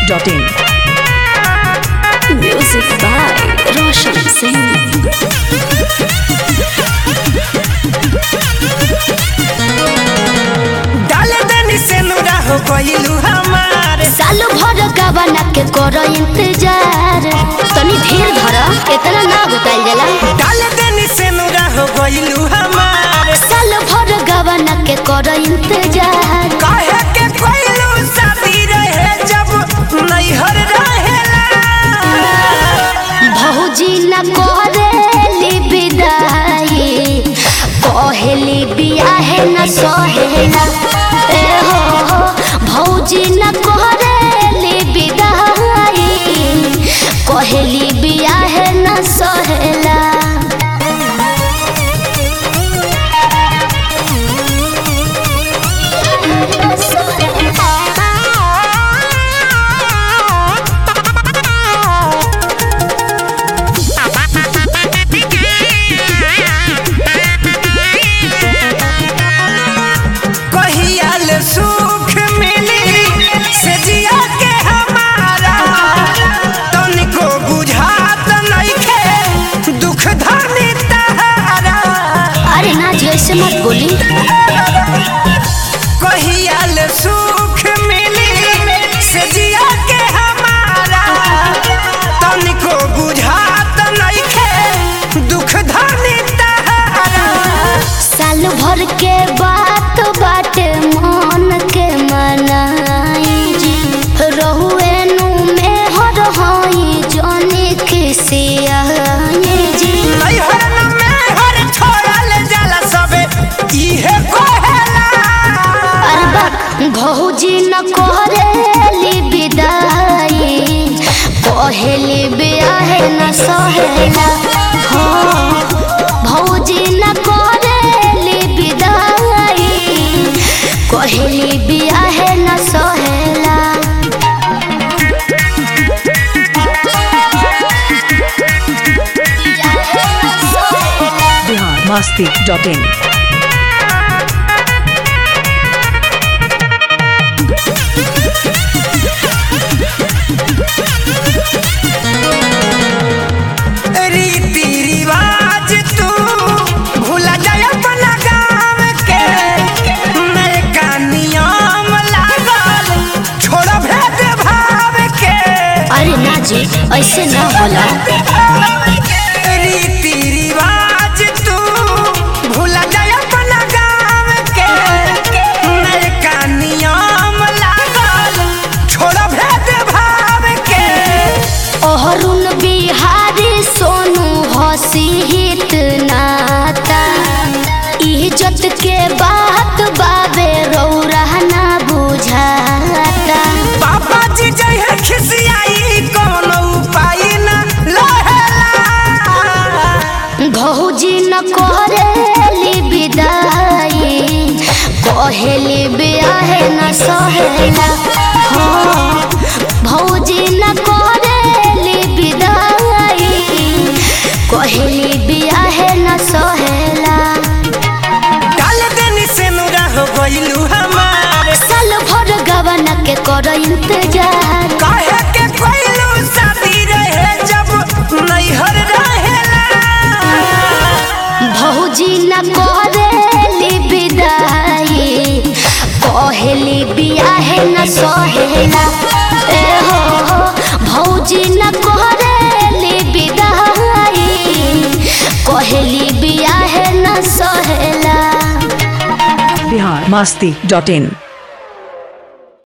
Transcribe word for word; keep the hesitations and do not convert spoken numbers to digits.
Dot in. Music by Roshan Singh. डाले दनी से नुरा हो गइलू हमार साल भर का बना के करो इंतजार, तनी धीर धर, इतना ना बताइल जाला। डाले दनी से नुरा हो गइलू हमार साल भर का बना के करो इंतजार। काहे के कोइलू शादी रहे जब नैहर रहेला भौजी न करेली विदाई, कहली बियाहे न सहेला। ए हो हो भौजी न करेली विदाई, कहली बियाहे न सहेला। कहियाल सुख मिली से जिया के हमारा तनिको बुझात नइखे दुख धनी तहारा। अरे ना जी ऐसे मत बोली। कहियाल सुख मिली से जिया के हमारा तनिको बुझात नइखे दुख धनी तहारा। साल भर के बात बाटे मन के मनाई जी, रहुए नु में हर होई जोनी खिसियाई जी। नैहर में हर छोड़ल जाला सबे इहे कहेला। अरे बा भौजी न करेली विदाई, कहली बियाहे न सहेला। हाँ भौजी न करेली विदाई, कहली बियाहे न सहेला। Bihar Masti dot in. रीति रिवाज तू भूला जाय अपना गाँव के नयका नियम लागल छोड़ भेद भाव के। अरे ना जी ऐसे ना होला। रीति रिवाज तू भूला जाय अपना गाँव के नयका नियम लागल छोड़ भेद भाव के। अरुण बिहारी सोनू हसी हित नाता, इज्जत के बात बाबे रौरा ना बुझाता। पापा जी जय है खिसियाई कोनो उपाय न लहेला। भौजी न करेली विदाई, कहली बियाहे न सहेला। हाँ भौजी न करेली विदाई, कहली बियाहे न सहेला। डाल देनी से नुरा हो गइलू हमार साल भर गवाना के करो इंतजार। काहे के कोइलू शादी रहे जब नैहर रहेला। भौजी न करेली विदाई, कहली बियाहे न सहेला। ए हो हो भौजी न करेली विदाई, कहली बियाहे न सहेला। बिहार मस्ती डॉट इन।